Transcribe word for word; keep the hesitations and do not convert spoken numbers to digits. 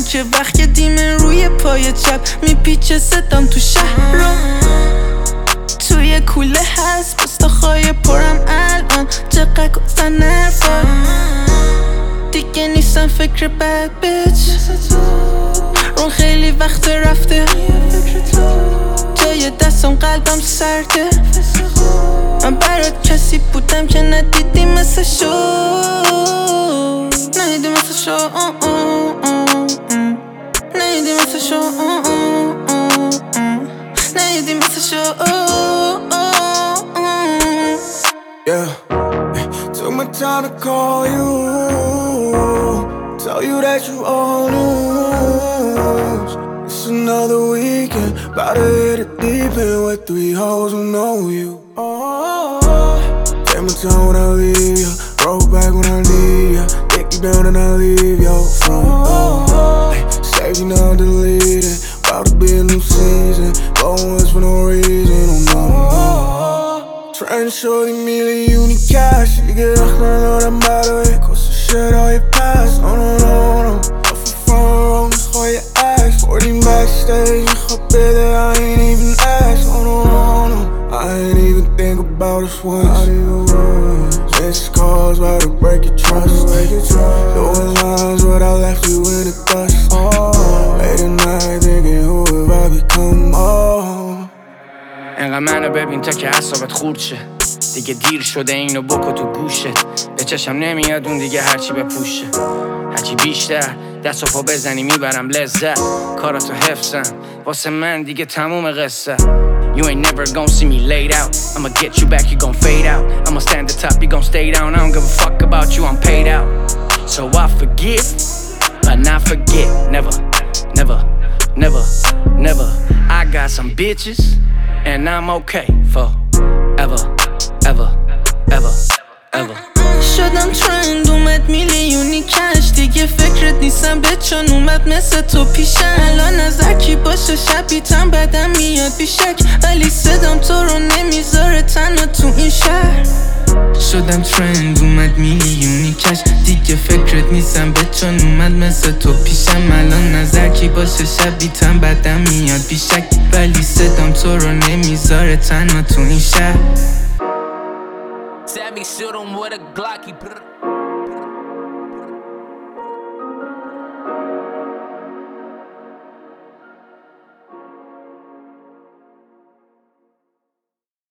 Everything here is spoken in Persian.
کوچه وقت که دیمه روی پای چپ میپیچه صدام تو شهر رو توی کوله هست پستاخای پرم الان چقدر گفتن نرفا دیگه نیستم فکر بد بیچ اون خیلی وقت رفته جای دستم قلبم سرده من برات کسی بودم که ندیدی مثل شو ندیدی مثل شو ندیدی مثل شو ندیدی مثل شو Yeah, took my time to call you, tell you that you all lose. It's another weekend, about to hit it deep end with three hoes who know you. Oh, take my time when I leave ya, roll back when I need ya, take you down and I leave your front door. Hey, save you now deleted, about to be a new season, going west for no reason, oh no, no. Trying to show the million cash. You get up, I know that matter. It goes to shit all your past. Oh no, no, no. Off the front row, just for your ass. forty backstage, you hope that I ain't even asked. Oh no, no, no. I ain't even think about us once. Not even once. Missed calls, about to break your trust. Break your trust. Doing lines, but I left you in the dust. Oh, late at night thinking who have I become? Oh. انقدر منو ببین تا که اعصابت خورد شه دیگه دیر شده اینو بکن تو گوشت به چشم نمیاد اون دیگه هرچی بپوشه هرچی بیشتر دست و پا بزنی میبرم لذت کاراتو حفظم واسه من دیگه تموم قصه You ain't never gon' see me laid out I'ma get you back, you gon' fade out I'ma stand at the top, you gon' stay down I don't give a fuck about you, I'm paid out So I forgive, but not forget Never, never, never, never I got some bitches And I'm okay for ever, ever, ever, ever شدم ترند اومد میلیونی کش دیگه فکرت نیستم به چون اومد مثل تو پیشم الان نظر کی باشه شبیتم بدم میاد بیشک ولی صدام تو رو نمیذاره تنها تو این شهر شدم ترند اومد میلیونی کش دیگه فکرت نیستم به چون اومد مثل تو پیشم الان نظر کی باشه شبیتم بدم میاد بیشک ولی صدام تو رو نمیذاره تنها تو این شهر Sammy shoot him with a Glocky.